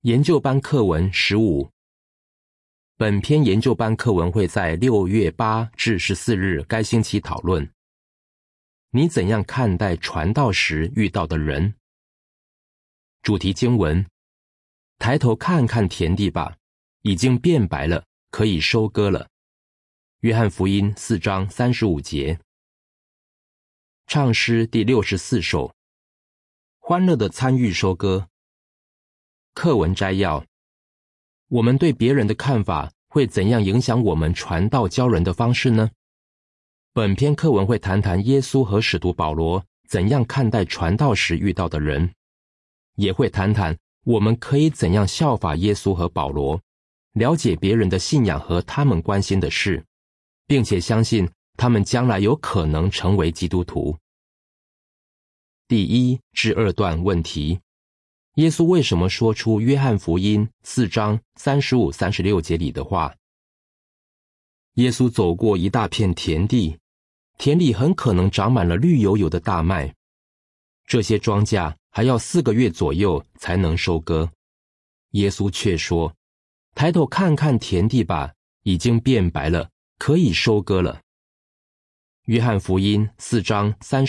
研究班课文15。本篇研究班课文会在6月8至14日该星期讨论。你怎样看待传道时遇到的人？主题经文：抬头看看田地吧，已经变白了，可以收割了。约翰福音4章35节。唱诗第64首，欢乐的参与收割。课文摘要：我们对别人的看法会怎样影响我们传道教人的方式呢？本篇课文会谈谈耶稣和使徒保罗怎样看待传道时遇到的人，也会谈谈我们可以怎样效法耶稣和保罗，了解别人的信仰和他们关心的事，并且相信他们将来有可能成为基督徒。第1至2段问题：耶稣为什么说出约翰福音4章35、36节里的话？耶稣走过一大片田地，田里很可能长满了绿油油的大麦，这些庄稼还要4个月左右才能收割。耶稣却说：抬头看看田地吧，已经变白了，可以收割了。约翰福音4章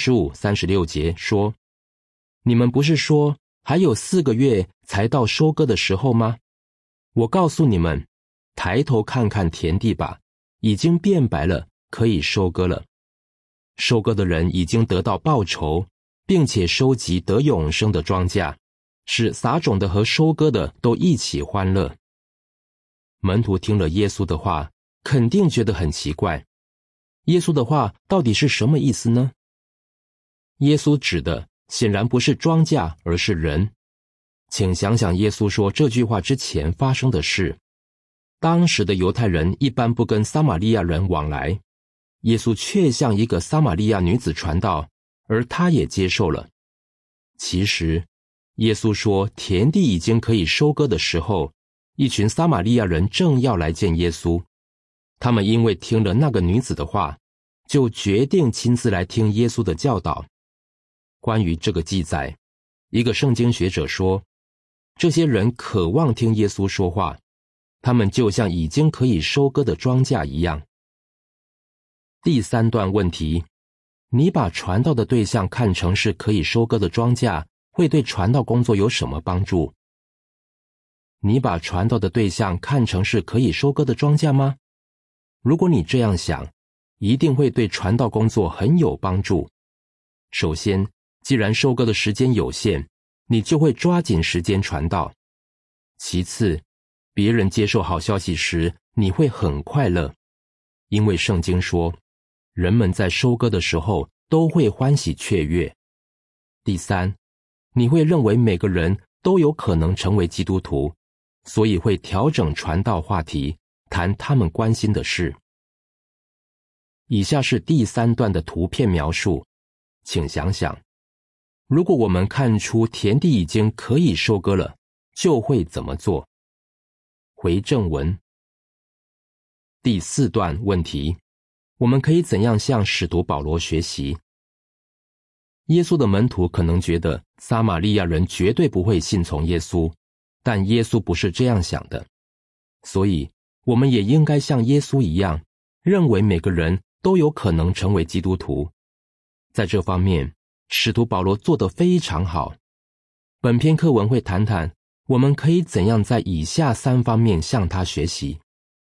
35、36节说：你们不是说还有4个月才到收割的时候吗？我告诉你们，抬头看看田地吧，已经变白了，可以收割了。收割的人已经得到报酬，并且收集得永生的庄稼，使撒种的和收割的都一起欢乐。门徒听了耶稣的话，肯定觉得很奇怪。耶稣的话到底是什么意思呢？耶稣指的显然不是庄稼，而是人。请想想耶稣说这句话之前发生的事。当时的犹太人一般不跟撒玛利亚人往来，耶稣却向一个撒玛利亚女子传道，而她也接受了。其实，耶稣说田地已经可以收割的时候，一群撒玛利亚人正要来见耶稣。他们因为听了那个女子的话，就决定亲自来听耶稣的教导。关于这个记载，一个圣经学者说，这些人渴望听耶稣说话，他们就像已经可以收割的庄稼一样。第3段问题：你把传道的对象看成是可以收割的庄稼，会对传道工作有什么帮助？你把传道的对象看成是可以收割的庄稼吗？如果你这样想，一定会对传道工作很有帮助。首先，既然收割的时间有限，你就会抓紧时间传道。其次，别人接受好消息时，你会很快乐，因为圣经说，人们在收割的时候都会欢喜雀跃。第三，你会认为每个人都有可能成为基督徒，所以会调整传道话题，谈他们关心的事。以下是第3段的图片描述，请想想，如果我们看出田地已经可以收割了，就会怎么做？回正文。第4段问题：我们可以怎样向使徒保罗学习？耶稣的门徒可能觉得撒玛利亚人绝对不会信从耶稣，但耶稣不是这样想的，所以我们也应该像耶稣一样，认为每个人都有可能成为基督徒。在这方面，使徒保罗做得非常好。本篇课文会谈谈我们可以怎样在以下3方面向他学习：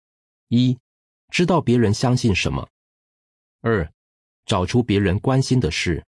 1. 知道别人相信什么； 2. 找出别人关心的事；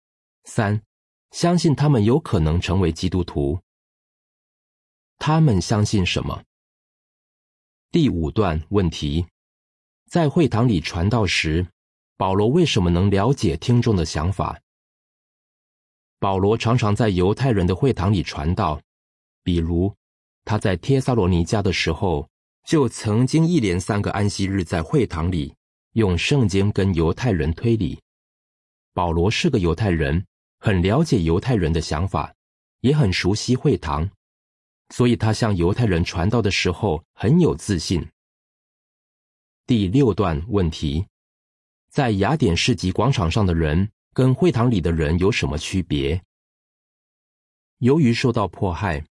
3. 相信他们有可能成为基督徒。他们相信什么？第5段问题：在会堂里传道时，保罗为什么能了解听众的想法？保罗常常在犹太人的会堂里传道，比如他在帖撒罗尼迦的时候，就曾经一连3个安息日在会堂里用圣经跟犹太人推理。保罗是个犹太人，很了解犹太人的想法，也很熟悉会堂，所以他向犹太人传道的时候很有自信。第6段问题：在雅典市集广场上的人跟会堂里的人有什么区别？由于受到迫害，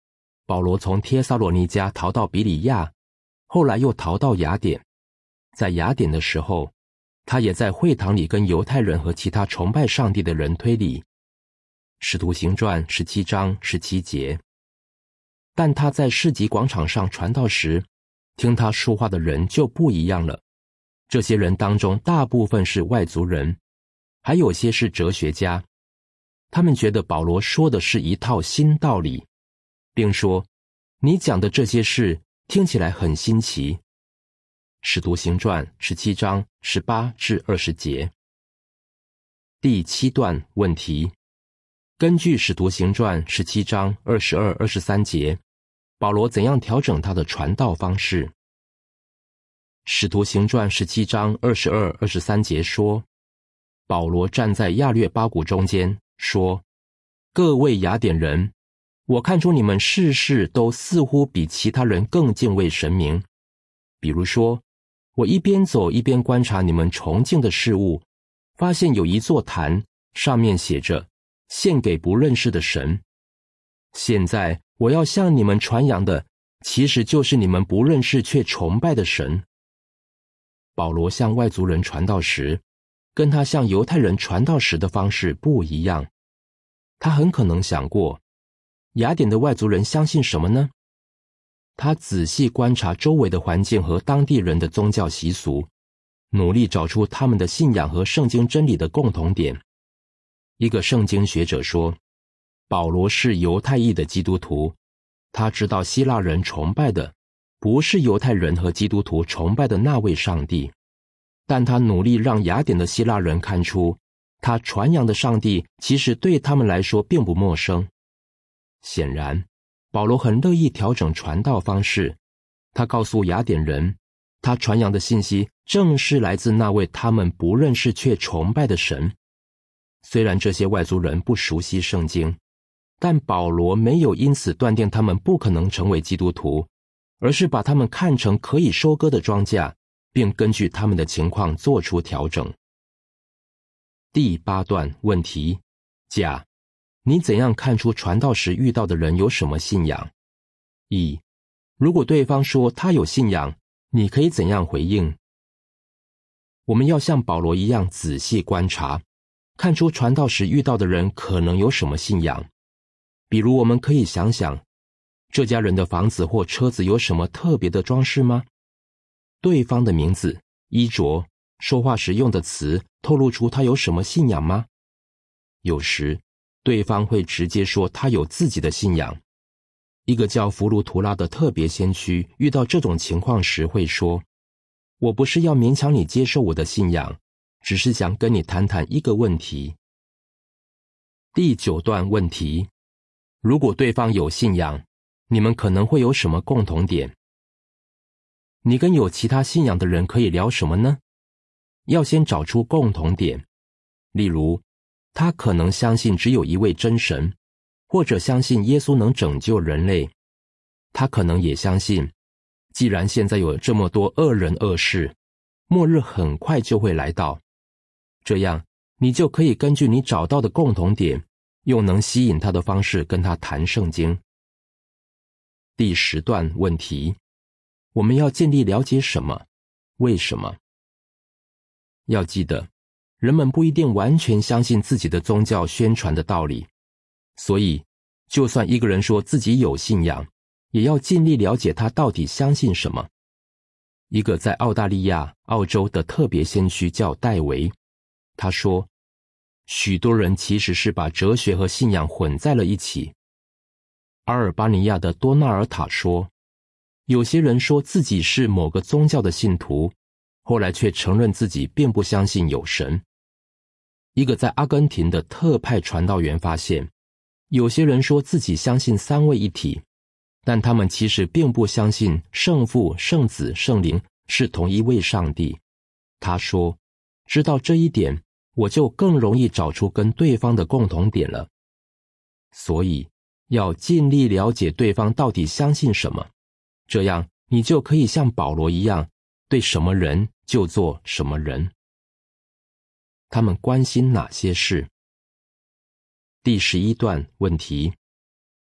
保罗从帖撒罗尼迦逃到比里亚，后来又逃到雅典。在雅典的时候，他也在会堂里跟犹太人和其他崇拜上帝的人推理。使徒行传17章17节。但他在市集广场上传道时，听他说话的人就不一样了。这些人当中大部分是外族人，还有些是哲学家。他们觉得保罗说的是一套新道理，并说，你讲的这些事听起来很新奇。使徒行传17章18至20节。第7段问题：根据使徒行传17章22、23节，保罗怎样调整他的传道方式？使徒行传17章22、23节说，保罗站在亚略巴谷中间，说：各位雅典人，我看出你们事事都似乎比其他人更敬畏神明。比如说，我一边走一边观察你们崇敬的事物，发现有一座坛，上面写着献给不认识的神。现在我要向你们传扬的，其实就是你们不认识却崇拜的神。保罗向外族人传道时，跟他向犹太人传道时的方式不一样。他很可能想过，雅典的外族人相信什么呢？他仔细观察周围的环境和当地人的宗教习俗，努力找出他们的信仰和圣经真理的共同点。一个圣经学者说，保罗是犹太裔的基督徒，他知道希腊人崇拜的不是犹太人和基督徒崇拜的那位上帝，但他努力让雅典的希腊人看出，他传扬的上帝其实对他们来说并不陌生。显然，保罗很乐意调整传道方式。他告诉雅典人，他传扬的信息正是来自那位他们不认识却崇拜的神。虽然这些外族人不熟悉圣经，但保罗没有因此断定他们不可能成为基督徒，而是把他们看成可以收割的庄稼，并根据他们的情况做出调整。第8段问题：甲，你怎样看出传道时遇到的人有什么信仰？乙，如果对方说他有信仰，你可以怎样回应？我们要像保罗一样仔细观察，看出传道时遇到的人可能有什么信仰。比如我们可以想想，这家人的房子或车子有什么特别的装饰吗？对方的名字、衣着、说话时用的词透露出他有什么信仰吗？有时对方会直接说他有自己的信仰。一个叫弗卢图拉的特别先驱遇到这种情况时会说，我不是要勉强你接受我的信仰，只是想跟你谈谈一个问题。第9段问题：如果对方有信仰，你们可能会有什么共同点？你跟有其他信仰的人可以聊什么呢？要先找出共同点。例如，他可能相信只有一位真神，或者相信耶稣能拯救人类。他可能也相信，既然现在有这么多恶人恶事，末日很快就会来到。这样，你就可以根据你找到的共同点，用能吸引他的方式跟他谈圣经。第10段问题：我们要尽力了解什么？为什么？要记得，人们不一定完全相信自己的宗教宣传的道理，所以，就算一个人说自己有信仰，也要尽力了解他到底相信什么。一个在澳大利亚、澳洲的特别先驱叫戴维，他说，许多人其实是把哲学和信仰混在了一起。阿尔巴尼亚的多纳尔塔说，有些人说自己是某个宗教的信徒，后来却承认自己并不相信有神。一个在阿根廷的特派传道员发现，有些人说自己相信三位一体，但他们其实并不相信圣父、圣子、圣灵是同一位上帝。他说，知道这一点，我就更容易找出跟对方的共同点了。所以，要尽力了解对方到底相信什么，这样你就可以像保罗一样，对什么人就做什么人。他们关心哪些事？第11段问题：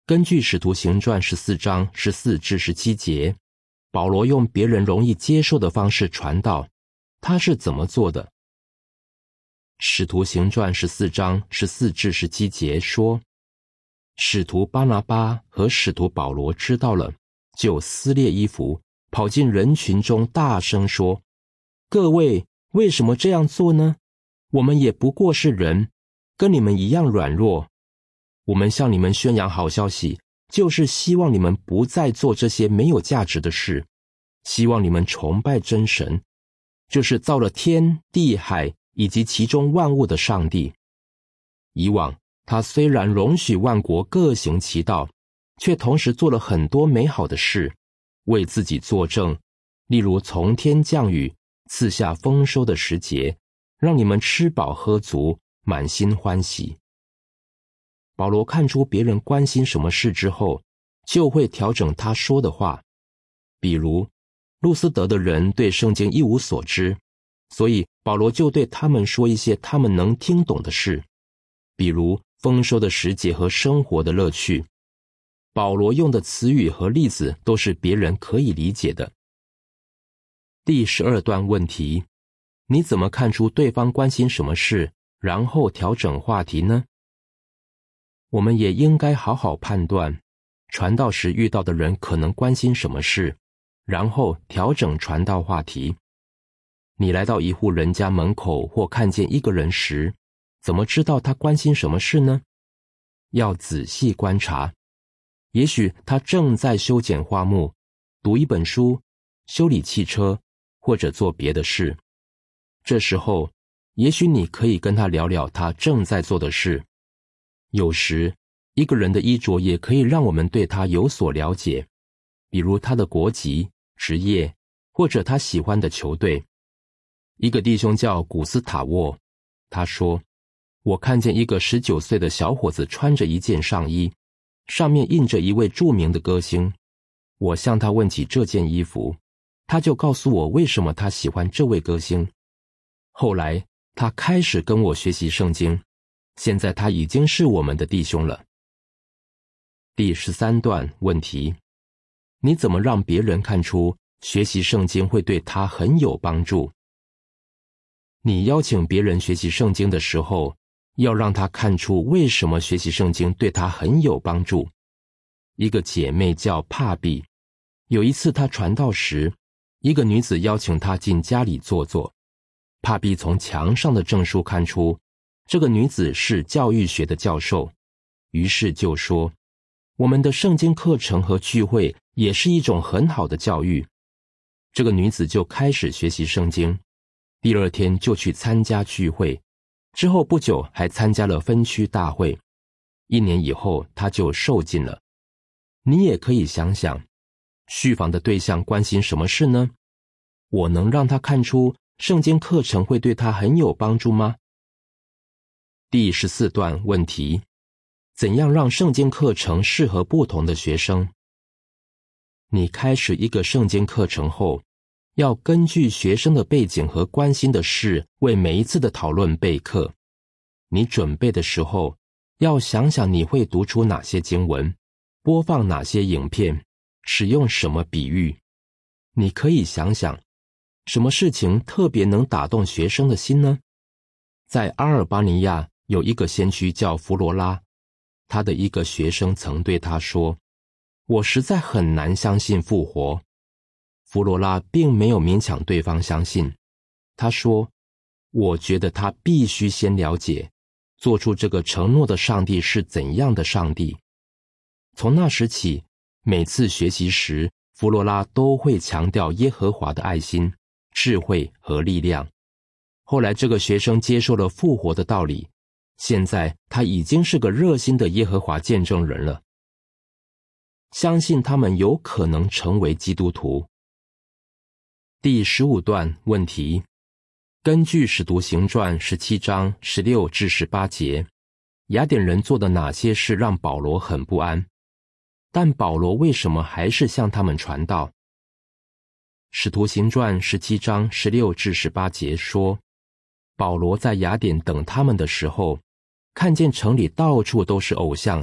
根据使徒行传14章14至17节，保罗用别人容易接受的方式传道，他是怎么做的？使徒行传14章14至17节说，使徒巴拿巴和使徒保罗知道了，就撕裂衣服，跑进人群中大声说，各位为什么这样做呢？我们也不过是人，跟你们一样软弱。我们向你们宣扬好消息，就是希望你们不再做这些没有价值的事，希望你们崇拜真神，就是造了天地海以及其中万物的上帝。以往他虽然容许万国各行其道，却同时做了很多美好的事，为自己作证，例如从天降雨，赐下丰收的时节，让你们吃饱喝足，满心欢喜。保罗看出别人关心什么事之后，就会调整他说的话。比如路斯德的人对圣经一无所知，所以保罗就对他们说一些他们能听懂的事，比如丰收的时节和生活的乐趣。保罗用的词语和例子都是别人可以理解的。第12段问题，你怎么看出对方关心什么事，然后调整话题呢？我们也应该好好判断，传道时遇到的人可能关心什么事，然后调整传道话题。你来到一户人家门口或看见一个人时，怎么知道他关心什么事呢？要仔细观察，也许他正在修剪花木，读一本书，修理汽车，或者做别的事。这时候，也许你可以跟他聊聊他正在做的事。有时，一个人的衣着也可以让我们对他有所了解，比如他的国籍、职业，或者他喜欢的球队。一个弟兄叫古斯塔沃，他说，我看见一个19岁的小伙子穿着一件上衣，上面印着一位著名的歌星。我向他问起这件衣服，他就告诉我为什么他喜欢这位歌星。后来他开始跟我学习圣经，现在他已经是我们的弟兄了。第13段问题，你怎么让别人看出学习圣经会对他很有帮助？你邀请别人学习圣经的时候，要让他看出为什么学习圣经对他很有帮助。一个姐妹叫帕比，有一次她传道时，一个女子邀请她进家里坐坐。帕比从墙上的证书看出，这个女子是教育学的教授，于是就说，我们的圣经课程和聚会也是一种很好的教育。这个女子就开始学习圣经，第2天就去参加聚会，之后不久还参加了分区大会。1年以后，她就受浸了。你也可以想想，续访的对象关心什么事呢？我能让他看出圣经课程会对他很有帮助吗？第14段问题，怎样让圣经课程适合不同的学生？你开始一个圣经课程后，要根据学生的背景和关心的事，为每一次的讨论备课。你准备的时候，要想想你会读出哪些经文，播放哪些影片，使用什么比喻。你可以想想，什么事情特别能打动学生的心呢？在阿尔巴尼亚有一个先驱叫弗罗拉，他的一个学生曾对他说，我实在很难相信复活。弗罗拉并没有勉强对方相信，他说，我觉得他必须先了解，做出这个承诺的上帝是怎样的上帝。从那时起，每次学习时，弗罗拉都会强调耶和华的爱心、智慧和力量。后来这个学生接受了复活的道理，现在他已经是个热心的耶和华见证人了。相信他们有可能成为基督徒。第15段问题，根据使徒行传17章16至18节，雅典人做的哪些事让保罗很不安？但保罗为什么还是向他们传道？使徒行传17章16至18节说，保罗在雅典等他们的时候，看见城里到处都是偶像，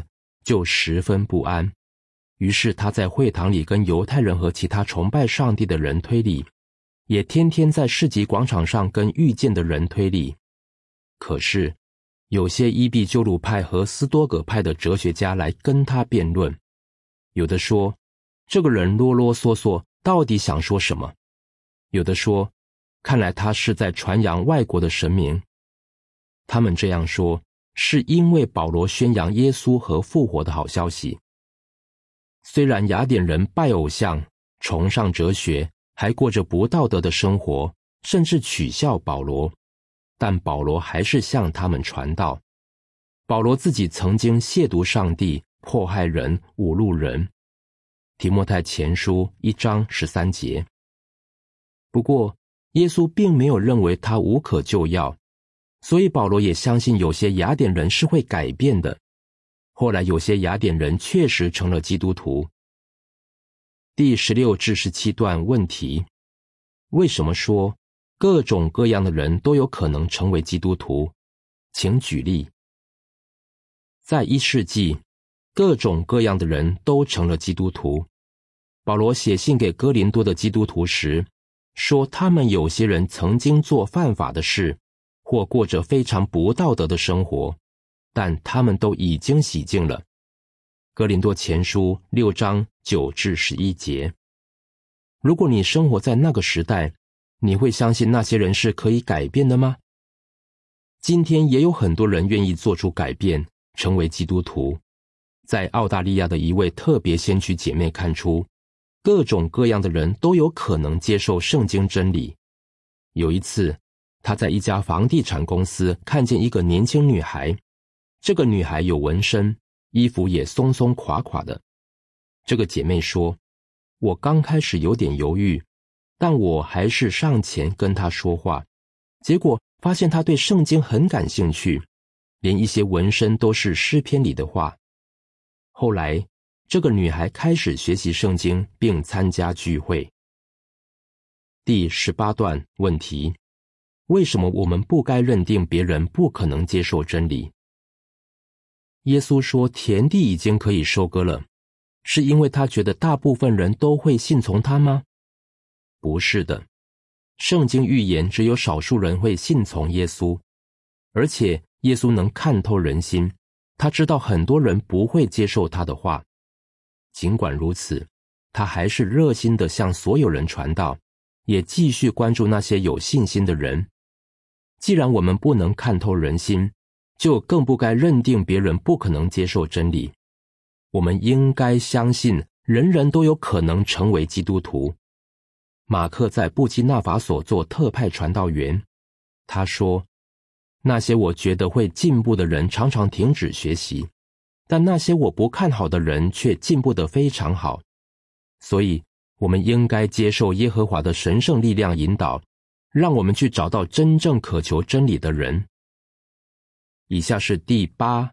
就十分不安。于是他在会堂里跟犹太人和其他崇拜上帝的人推理，也天天在市集广场上跟遇见的人推理。可是有些伊壁鸠鲁派和斯多葛派的哲学家来跟他辩论，有的说这个人啰啰嗦嗦，到底想说什么？有的说看来他是在传扬外国的神明。他们这样说是因为保罗宣扬耶稣和复活的好消息。虽然雅典人拜偶像、崇尚哲学，还过着不道德的生活，甚至取笑保罗，但保罗还是向他们传道。保罗自己曾经亵渎上帝、迫害人、侮辱人。提摩太前书1章13节。不过，耶稣并没有认为他无可救药，所以保罗也相信有些雅典人是会改变的。后来有些雅典人确实成了基督徒。第16至17段问题：为什么说各种各样的人都有可能成为基督徒？请举例。在1世纪，各种各样的人都成了基督徒。保罗写信给哥林多的基督徒时，说他们有些人曾经做犯法的事，或过着非常不道德的生活，但他们都已经洗净了。哥林多前书6章9至11节。如果你生活在那个时代，你会相信那些人是可以改变的吗？今天也有很多人愿意做出改变，成为基督徒。在澳大利亚的一位特别先驱姐妹看出，各种各样的人都有可能接受圣经真理。有一次，她在一家房地产公司看见一个年轻女孩，这个女孩有纹身，衣服也松松垮垮的。这个姐妹说，我刚开始有点犹豫，但我还是上前跟她说话，结果发现她对圣经很感兴趣，连一些纹身都是诗篇里的话。后来，这个女孩开始学习圣经并参加聚会。第18段问题：为什么我们不该认定别人不可能接受真理？耶稣说田地已经可以收割了，是因为他觉得大部分人都会信从他吗？不是的，圣经预言只有少数人会信从耶稣，而且耶稣能看透人心，他知道很多人不会接受他的话。尽管如此，他还是热心地向所有人传道，也继续关注那些有信心的人。既然我们不能看透人心，就更不该认定别人不可能接受真理。我们应该相信人人都有可能成为基督徒。马克在布基纳法索做特派传道员，他说，那些我觉得会进步的人常常停止学习，但那些我不看好的人却进步得非常好。所以我们应该接受耶和华的神圣力量引导，让我们去找到真正渴求真理的人。以下是第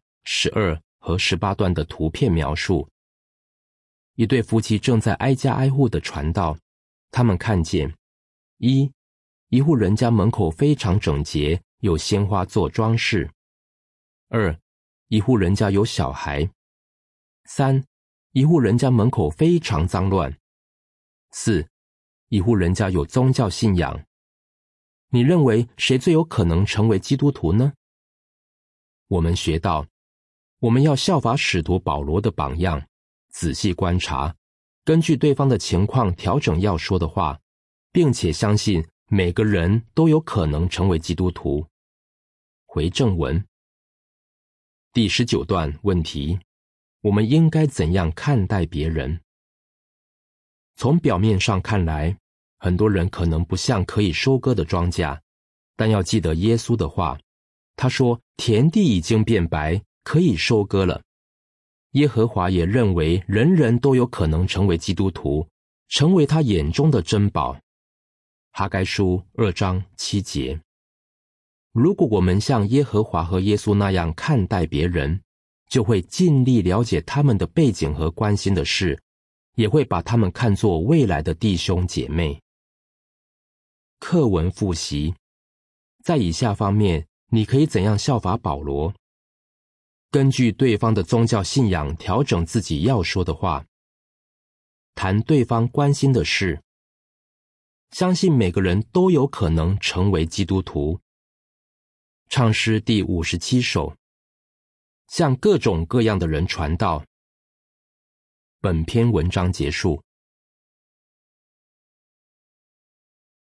8、12和18段的图片描述。一对夫妻正在挨家挨户的传道，他们看见一户人家门口非常整洁，有鲜花做装饰。2一户人家有小孩。3一户人家门口非常脏乱。4一户人家有宗教信仰。你认为谁最有可能成为基督徒呢？我们学到，我们要效法使徒保罗的榜样，仔细观察，根据对方的情况调整要说的话，并且相信每个人都有可能成为基督徒。回正文。第19段问题：我们应该怎样看待别人？从表面上看来，很多人可能不像可以收割的庄稼，但要记得耶稣的话，他说田地已经变白，可以收割了。耶和华也认为人人都有可能成为基督徒，成为他眼中的珍宝。哈该书2章7节。如果我们像耶和华和耶稣那样看待别人，就会尽力了解他们的背景和关心的事，也会把他们看作未来的弟兄姐妹。课文复习。在以下方面，你可以怎样效法保罗？ 根据对方的宗教信仰调整自己要说的话，谈对方关心的事，相信每个人都有可能成为基督徒。唱诗第57首，向各种各样的人传道。本篇文章结束。